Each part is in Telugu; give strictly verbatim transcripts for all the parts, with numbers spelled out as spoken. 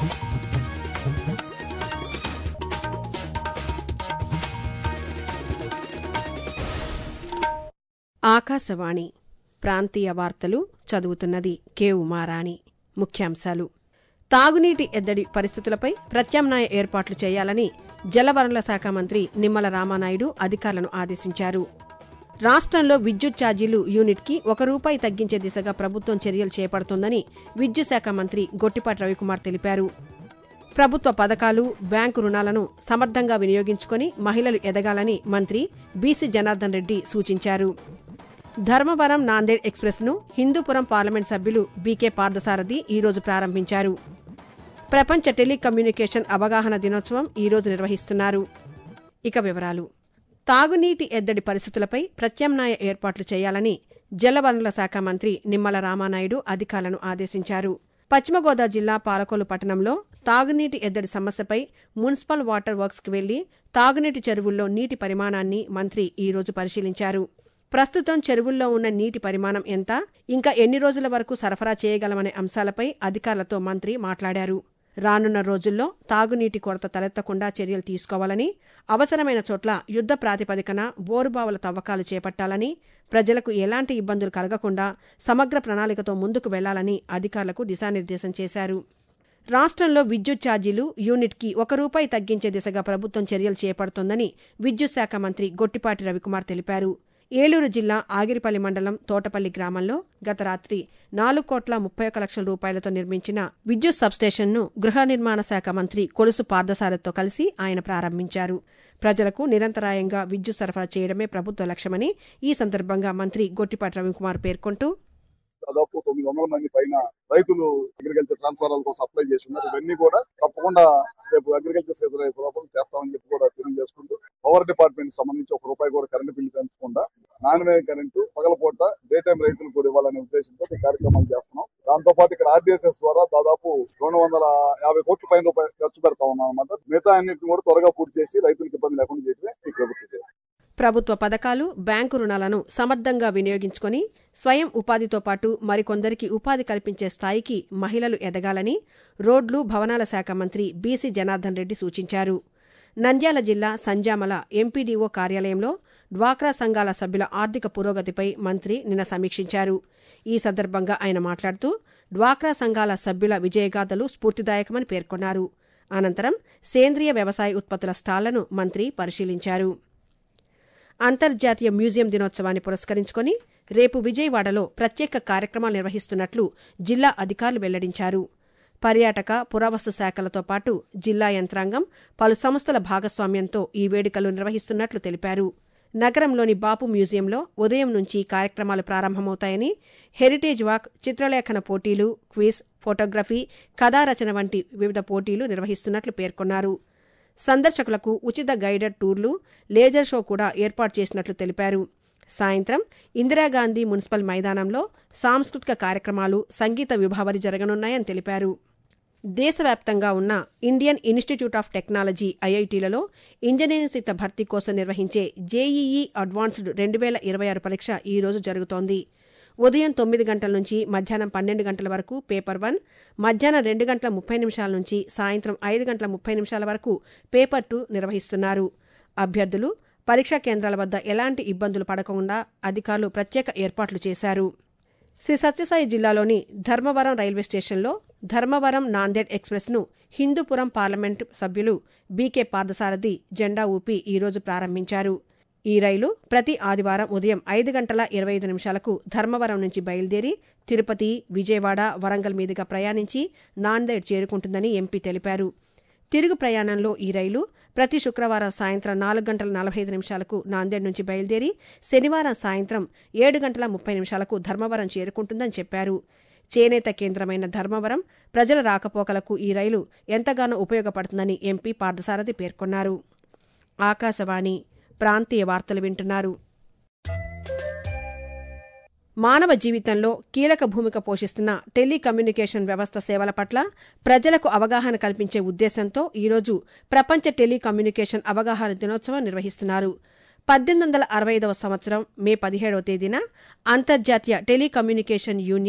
ఆకాశవాణి ప్రాంతీయ వార్తలు చదువుతున్నది కె ఉమారాణి. ముఖ్యాంశాలు: తాగునీటి ఎద్దడి పరిస్థితులపై ప్రత్యామ్నాయ ఏర్పాట్లు చేయాలని జలవనరుల శాఖ మంత్రి నిమ్మల రామానాయుడు అధికారులను ఆదేశించారు. రాష్ట్రంలో విద్యుత్ ఛార్జీలు యూనిట్కి ఒక రూపాయి తగ్గించే దిశగా ప్రభుత్వం చర్యలు చేపడుతోందని విద్యుత్ శాఖ మంత్రి గొట్టిపాటి రవికుమార్ తెలిపారు. ప్రభుత్వ పథకాలు, బ్యాంకు రుణాలను సమర్థంగా వినియోగించుకుని మహిళలు ఎదగాలని మంత్రి బీసీ జనార్దన్ రెడ్డి సూచించారు. ధర్మవరం నాందేడ్ ఎక్స్ప్రెస్ను హిందూపురం పార్లమెంట్ సభ్యులు బీకే పార్థసారథి ఈరోజు ప్రారంభించారు. ప్రపంచ టెలికమ్యూనికేషన్ అవగాహన దినోత్సవం ఈరోజు నిర్వహిస్తున్నారు. ఇక వివరాలు: తాగునీటి ఎద్దడి పరిస్థితులపై ప్రత్యామ్నాయ ఏర్పాట్లు చేయాలని జలవనరుల శాఖ మంత్రి నిమ్మల రామానాయుడు అధికారులను ఆదేశించారు. పశ్చిమ గోదావరి జిల్లా పాలకొల్లు పట్టణంలో తాగునీటి ఎద్దడి సమస్యపై మున్సిపల్ వాటర్ వర్క్స్కి వెళ్లి తాగునీటి చెరువుల్లో నీటి పరిమాణాన్ని మంత్రి ఈరోజు పరిశీలించారు. ప్రస్తుతం చెరువుల్లో ఉన్న నీటి పరిమాణం ఎంత, ఇంకా ఎన్ని రోజుల వరకు సరఫరా చేయగలమనే అంశాలపై అధికారులతో మంత్రి మాట్లాడారు. రానున్న రోజుల్లో తాగునీటి కొరత తలెత్తకుండా చర్యలు తీసుకోవాలని, అవసరమైన చోట్ల యుద్ధ ప్రాతిపదికన బోరుబావుల తవ్వకాలు చేపట్టాలని, ప్రజలకు ఎలాంటి ఇబ్బందులు కలగకుండా సమగ్ర ప్రణాళికతో ముందుకు వెళ్లాలని అధికారులకు దిశానిర్దేశం చేశారు. రాష్ట్రంలో విద్యుత్ ఛార్జీలు యూనిట్కి ఒక రూపాయి తగ్గించే దిశగా ప్రభుత్వం చర్యలు చేపడుతోందని విద్యుత్ శాఖ మంత్రి గొట్టిపాటి రవికుమార్ తెలిపారు. ఏలూరు జిల్లా ఆగిరిపల్లి మండలం తోటపల్లి గ్రామంలో గత రాత్రి నాలుగు కోట్ల ముప్పై ఒక్క లక్షల రూపాయలతో నిర్మించిన విద్యుత్ సబ్స్టేషన్ను గృహ నిర్మాణ శాఖ మంత్రి కొలుసు పార్థసారథితో కలిసి ఆయన ప్రారంభించారు. ప్రజలకు నిరంతరాయంగా విద్యుత్ సరఫరా చేయడమే ప్రభుత్వ లక్ష్యమని ఈ సందర్భంగా మంత్రి గొట్టిపాటి రవికుమార్ పేర్కొంటూ, దాదాపు తొమ్మిది వందల మంది పైన రైతులు అగ్రికల్చర్ ట్రాన్స్ఫార్మర్ల కోసం అప్లై చేసి ఉన్నారు. ఇవన్నీ కూడా తప్పకుండా రేపు అగ్రికల్చర్ సీజన్ అయిపోవడం చేస్తామని చెప్పి కూడా తెలియజేసుకుంటూ, పవర్ డిపార్ట్మెంట్ సంబంధించి ఒక రూపాయి కూడా కరెంటు బిల్లు పెంచకుండా నాణ్యమైన కరెంటు పగలపూట డే టైం రైతులకు కూడా ఇవ్వాలనే ఉద్దేశంతో ఈ కార్యక్రమాలు చేస్తున్నాం. దాంతో పాటు ఇక్కడ ఆర్డీఎస్ఎస్ ద్వారా దాదాపు రెండు వందల యాభై కోట్ల పైన రూపాయలు ఖర్చు పెడతా ఉన్నాం అన్నమాట. మిగతా అన్నింటిని కూడా త్వరగా పూర్తి చేసి రైతులకు ఇబ్బంది లేకుండా చేయడమే ఈ ప్రభుత్వం. ప్రభుత్వ పథకాలు, బ్యాంకు రుణాలను సమర్థంగా వినియోగించుకుని స్వయం ఉపాధితో పాటు మరికొందరికి ఉపాధి కల్పించే స్థాయికి మహిళలు ఎదగాలని రోడ్లు, భవనాల శాఖ మంత్రి బీసీ జనార్దన్ రెడ్డి సూచించారు. నంద్యాల జిల్లా సంజామల ఎంపీడీఓ కార్యాలయంలో డ్వాక్రా సంఘాల సభ్యుల ఆర్థిక పురోగతిపై మంత్రి నిన్న సమీక్షించారు. ఈ సందర్భంగా ఆయన మాట్లాడుతూ, డ్వాక్రా సంఘాల సభ్యుల విజయగాథలు స్ఫూర్తిదాయకమని పేర్కొన్నారు. అనంతరం సేంద్రియ వ్యవసాయ ఉత్పత్తుల స్టాళ్లను మంత్రి పరిశీలించారు. అంతర్జాతీయ మ్యూజియం దినోత్సవాన్ని పురస్కరించుకుని రేపు విజయవాడలో ప్రత్యేక కార్యక్రమాలు నిర్వహిస్తున్నట్లు జిల్లా అధికారులు వెల్లడించారు. పర్యాటక, పురావస్తు శాఖలతో పాటు జిల్లా యంత్రాంగం, పలు సంస్థల భాగస్వామ్యంతో ఈ వేడుకలు నిర్వహిస్తున్నట్లు తెలిపారు. నగరంలోని బాపు మ్యూజియంలో ఉదయం నుంచి కార్యక్రమాలు ప్రారంభమవుతాయని, హెరిటేజ్ వాక్, చిత్రలేఖన పోటీలు, క్విజ్, ఫోటోగ్రఫీ, కథారచన వంటి వివిధ పోటీలు నిర్వహిస్తున్నట్లు పేర్కొన్నారు. సందర్శకులకు ఉచిత గైడెడ్ టూర్లు, లేజర్ షో కూడా ఏర్పాటు చేసినట్లు తెలిపారు. సాయంత్రం ఇందిరాగాంధీ మున్సిపల్ మైదానంలో సాంస్కృతిక కార్యక్రమాలు, సంగీత విభావరి జరగనున్నాయని తెలిపారు. దేశవ్యాప్తంగా ఉన్న ఇండియన్ ఇన్స్టిట్యూట్ ఆఫ్ టెక్నాలజీ ఐఐటీలలో ఇంజనీరింగ్ సీట్ల భర్తీ కోసం నిర్వహించే జేఈఈ అడ్వాన్స్డ్ రెండు వేల ఇరవై ఆరు పరీక్ష ఈ రోజు జరుగుతోంది. ఉదయం తొమ్మిది గంటల నుంచి మధ్యాహ్నం పన్నెండు గంటల వరకు పేపర్ వన్, మధ్యాహ్నం రెండు గంటల ముప్పై నిమిషాల నుంచి సాయంత్రం ఐదు గంటల ముప్పై నిమిషాల వరకు పేపర్ టూ నిర్వహిస్తున్నారు. అభ్యర్థులు పరీక్షా కేంద్రాల వద్ద ఎలాంటి ఇబ్బందులు పడకుండా అధికారులు ప్రత్యేక ఏర్పాట్లు చేశారు. శ్రీ సత్యసాయి జిల్లాలోని ధర్మవరం రైల్వే స్టేషన్లో ధర్మవరం నాందేడ్ ఎక్స్ప్రెస్ను హిందూపురం పార్లమెంటు సభ్యులు బీకే పార్థసారథి జెండా ఊపి ఈరోజు ప్రారంభించారు. ఈ రైలు ప్రతి ఆదివారం ఉదయం ఐదు గంటల ఇరవై ఐదు నిమిషాలకు ధర్మవరం నుంచి బయలుదేరి తిరుపతి, విజయవాడ, వరంగల్ మీదుగా ప్రయాణించి నాందేడ్ చేరుకుంటుందని ఎంపీ తెలిపారు. తిరుగు ప్రయాణంలో ఈ రైలు ప్రతి శుక్రవారం సాయంత్రం నాలుగు గంటల నలభై ఐదు నిమిషాలకు నాందేడ్ నుంచి బయలుదేరి శనివారం సాయంత్రం ఏడు గంటల ముప్పై నిమిషాలకు ధర్మవరం చేరుకుంటుందని చెప్పారు. చేనేత కేంద్రమైన ధర్మవరం ప్రజల రాకపోకలకు ఈ రైలు ఎంతగానో ఉపయోగపడుతుందని ఎంపీ పార్థసారథి పేర్కొన్నారు. ఆకాశవాణి ప్రాంతీయ వార్తలు వింటున్నారు. మానవ జీవితంలో కీలక భూమిక పోషిస్తున్న టెలికమ్యూనికేషన్ వ్యవస్థ సేవల పట్ల ప్రజలకు అవగాహన కల్పించే ఉద్దేశంతో ఈరోజు ప్రపంచ టెలికమ్యూనికేషన్ అవగాహన దినోత్సవం నిర్వహిస్తున్నారు. పద్దెనిమిది వందల అరవై ఐదవ సంవత్సరం మే పదిహేడవ తేదీన అంతర్జాతీయ టెలికమ్యూనికేషన్ యూనియన్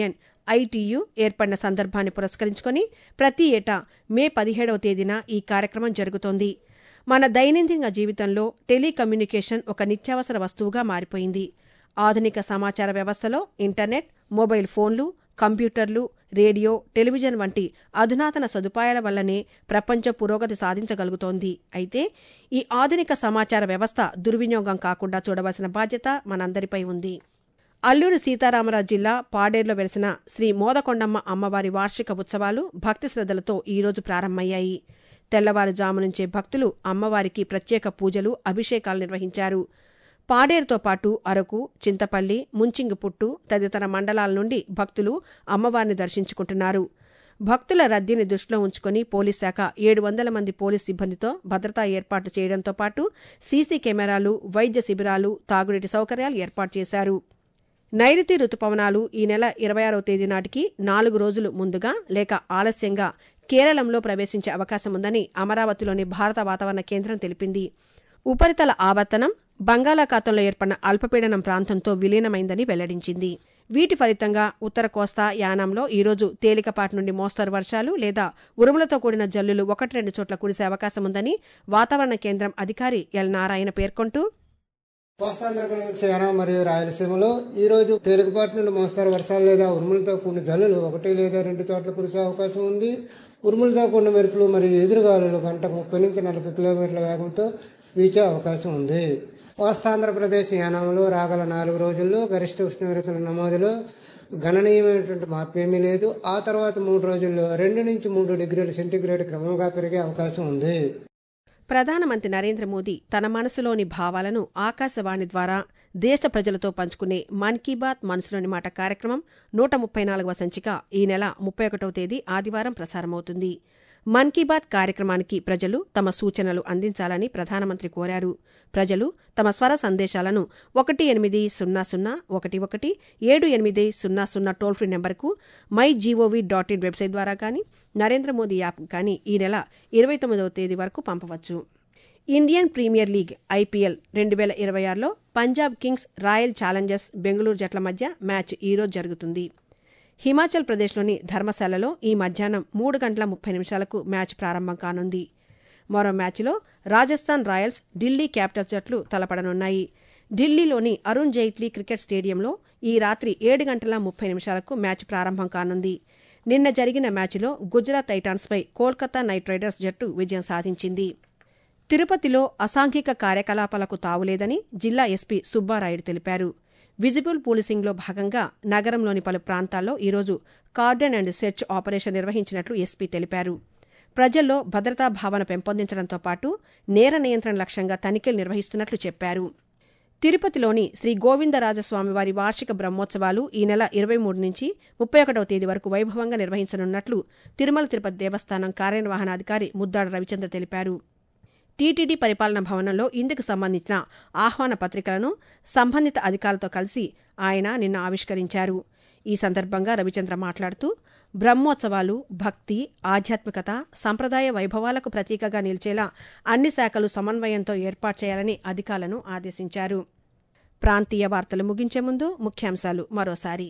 ఐటీయూ ఏర్పడిన సందర్భాన్ని పురస్కరించుకొని ప్రతి ఏటా మే పదిహేడవ తేదీన ఈ కార్యక్రమం జరుగుతోంది. మన దైనందిన జీవితంలో టెలికమ్యూనికేషన్ ఒక నిత్యావసర వస్తువుగా మారిపోయింది. ఆధునిక సమాచార వ్యవస్థలో ఇంటర్నెట్, మొబైల్ ఫోన్లు, కంప్యూటర్లు, రేడియో, టెలివిజన్ వంటి అధునాతన సదుపాయాల వల్లనే ప్రపంచ పురోగతి సాధించగలుగుతోంది. అయితే ఈ ఆధునిక సమాచార వ్యవస్థ దుర్వినియోగం కాకుండా చూడవలసిన బాధ్యత మనందరిపై ఉంది. అల్లూరి సీతారామరాజు జిల్లా పాడేరులో వెలిసిన శ్రీ మోదకొండమ్మ అమ్మవారి వార్షిక ఉత్సవాలు భక్తి శ్రద్ధలతో ఈరోజు ప్రారంభమయ్యాయి. తెల్లవారుజాము నుంచే భక్తులు అమ్మవారికి ప్రత్యేక పూజలు, అభిషేకాలు నిర్వహించారు. పాడేరుతో పాటు అరకు, చింతపల్లి, ముంచింగిపుట్టు తదితర మండలాల నుండి భక్తులు అమ్మవారిని దర్శించుకుంటున్నారు. భక్తుల రద్దీని దృష్టిలో ఉంచుకుని పోలీస్ శాఖ ఏడు వందల మంది పోలీస్ సిబ్బందితో భద్రతా ఏర్పాట్లు చేయడంతో పాటు సీసీ కెమెరాలు, వైద్య శిబిరాలు, తాగునీటి సౌకర్యాలు ఏర్పాటు చేశారు. నైరుతి రుతుపవనాలు ఈ నెల ఇరవై ఆరవ తేదీ నాటికి నాలుగు రోజులు ముందుగా లేక ఆలస్యంగా కేరళంలో ప్రవేశించే అవకాశముందని అమరావతిలోని భారత వాతావరణ కేంద్రం తెలిపింది. ఉపరితల ఆవర్తనం బంగాళాఖాతంలో ఏర్పడిన అల్పపీడనం ప్రాంతంతో విలీనమైందని వెల్లడించింది. వీటి ఫలితంగా ఉత్తర కోస్తా, యానాంలో ఈరోజు తేలికపాటి నుండి మోస్తరు వర్షాలు లేదా ఉరుములతో కూడిన జల్లులు ఒకటి రెండు చోట్ల కురిసే అవకాశముందని వాతావరణ కేంద్రం అధికారి ఎల్ నారాయణ పేర్కొంటూ, కోస్తాంధ్రప్రదేశ్, యానాం మరియు రాయలసీమలో ఈ రోజు తేలికపాటి నుండి మోస్తరు వర్షాలు లేదా ఉరుములతో కూడిన జల్లులు ఒకటి లేదా రెండు చోట్ల కురిసే అవకాశం ఉంది. ఉరుములతో కూడిన మెరుపులు మరియు ఎదురుగాలులు గంటకు ముప్పై నుంచి నలభై కిలోమీటర్ల వేగంతో వీచే అవకాశం ఉంది. కోస్తాంధ్రప్రదేశ్, యానాంలో రాగల నాలుగు రోజుల్లో గరిష్ట ఉష్ణోగ్రతల నమోదులో గణనీయమైనటువంటి మార్పు ఏమీ లేదు. ఆ తర్వాత మూడు రోజుల్లో రెండు నుంచి మూడు డిగ్రీల సెంటీగ్రేడ్ క్రమంగా పెరిగే అవకాశం ఉంది. ప్రధానమంత్రి నరేంద్ర మోదీ తన మనసులోని భావాలను ఆకాశవాణి ద్వారా దేశ ప్రజలతో పంచుకునే మన్ కీ బాత్ మనసులోని మాట కార్యక్రమం నూట ముప్పై నాలుగవ సంచిక ఈ నెల ముప్పై ఒకటవ తేదీ ఆదివారం ప్రసారమవుతుంది. మన్ కీ బాత్ కార్యక్రమానికి ప్రజలు తమ సూచనలు అందించాలని ప్రధానమంత్రి కోరారు. ప్రజలు తమ స్వర సందేశాలను ఒకటి ఎనిమిది సున్నా సున్నా ఒకటి ఒకటి ఏడు ఎనిమిది సున్నా సున్నా టోల్ ఫ్రీ నెంబర్కు, my GOV dot in website ద్వారా కానీ, నరేంద్ర మోదీ యాప్ కానీ ఈ నెల ఇరవై తొమ్మిదవ తేదీ వరకు పంపవచ్చు. ఇండియన్ ప్రీమియర్ లీగ్ ఐపీఎల్ రెండు వేల ఇరవై ఆరులో Punjab Kings, Royal Challengers Bengaluru జట్ల మధ్య మ్యాచ్ ఈరోజు జరుగుతుంది. హిమాచల్ ప్రదేశ్లోని ధర్మశాలలో ఈ మధ్యాహ్నం మూడు గంటల ముప్పై నిమిషాలకు మ్యాచ్ ప్రారంభం కానుంది. మరో మ్యాచ్లో రాజస్థాన్ రాయల్స్, ఢిల్లీ క్యాపిటల్స్ జట్లు తలపడనున్నాయి. ఢిల్లీలోని అరుణ్ జైట్లీ క్రికెట్ స్టేడియంలో ఈ రాత్రి ఏడు గంటల ముప్పై నిమిషాలకు మ్యాచ్ ప్రారంభం కానుంది. నిన్న జరిగిన మ్యాచ్లో గుజరాత్ టైటాన్స్పై కోల్కతా నైట్ రైడర్స్ జట్టు విజయం సాధించింది. తిరుపతిలో అసాంఘిక కార్యకలాపాలకు తావులేదని జిల్లా ఎస్పీ సుబ్బారాయుడు తెలిపారు. విజిబుల్ పోలీసింగ్లో భాగంగా నగరంలోని పలు ప్రాంతాల్లో ఈరోజు కార్డన్ అండ్ సెర్చ్ ఆపరేషన్ నిర్వహించినట్లు ఎస్పీ తెలిపారు. ప్రజల్లో భద్రతా భావన పెంపొందించడంతో పాటు నేర నియంత్రణ లక్ష్యంగా తనిఖీలు నిర్వహిస్తున్నట్లు చెప్పారు. తిరుపతిలోని శ్రీ గోవిందరాజస్వామివారి వార్షిక బ్రహ్మోత్సవాలు ఈ నెల ఇరవై మూడు నుంచి ముప్పై ఒకటవ తేదీ వరకు వైభవంగా నిర్వహించనున్నట్లు తిరుమల తిరుపతి దేవస్థానం కార్యనిర్వహణాధికారి ముద్దాడ రవిచంద్ర తెలిపారు. టీటీడీ పరిపాలనా భవనంలో ఇందుకు సంబంధించిన ఆహ్వాన పత్రికలను సంబంధిత అధికారులతో కలిసి ఆయన నిన్న ఆవిష్కరించారు. ఈ సందర్భంగా రవిచంద్ర మాట్లాడుతూ, బ్రహ్మోత్సవాలు భక్తి, ఆధ్యాత్మికత, సంప్రదాయ వైభవాలకు ప్రతీకగా నిలిచేలా అన్ని శాఖలు సమన్వయంతో ఏర్పాటు చేయాలని అధికారులను ఆదేశించారు. ప్రాంతీయ వార్తలు ముగించే ముందు ముఖ్యాంశాలు మరోసారి.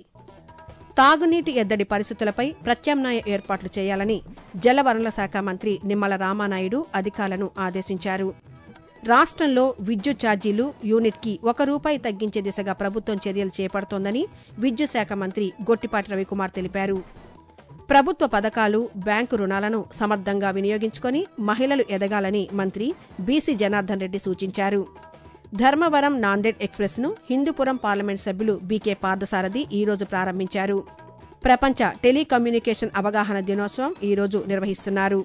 తాగునీటి ఎద్దడి పరిస్థితులపై ప్రత్యామ్నాయ ఏర్పాట్లు చేయాలని జలవనరుల శాఖ మంత్రి నిమ్మల రామానాయుడు అధికారులను ఆదేశించారు. రాష్ట్రంలో విద్యుత్ ఛార్జీలు యూనిట్కి ఒక రూపాయి తగ్గించే దిశగా ప్రభుత్వం చర్యలు చేపడుతోందని విద్యుత్ శాఖ మంత్రి గొట్టిపాటి రవికుమార్ తెలిపారు. ప్రభుత్వ పథకాలు, బ్యాంకు రుణాలను సమర్థంగా వినియోగించుకుని మహిళలు ఎదగాలని మంత్రి బీసీ జనార్దన్ రెడ్డి సూచించారు. ధర్మవరం నాందేడ్ ఎక్స్ప్రెస్ను హిందూపురం పార్లమెంట్ సభ్యులు బీకే పార్థసారథి ఈరోజు ప్రారంభించారు. ప్రపంచ టెలికమ్యూనికేషన్ అవగాహన దినోత్సవం ఈరోజు నిర్వహిస్తున్నారు.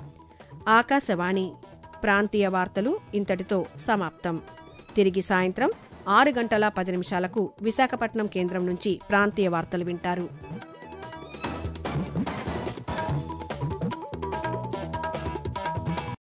ఆకాశవాణి ప్రాంతీయ వార్తలు ఇంతటితో సమాప్తం. తిరిగి సాయంత్రం ఆరు గంటల పది నిమిషాలకు విశాఖపట్నం కేంద్రం నుంచి ప్రాంతీయ వార్తలు వింటారు.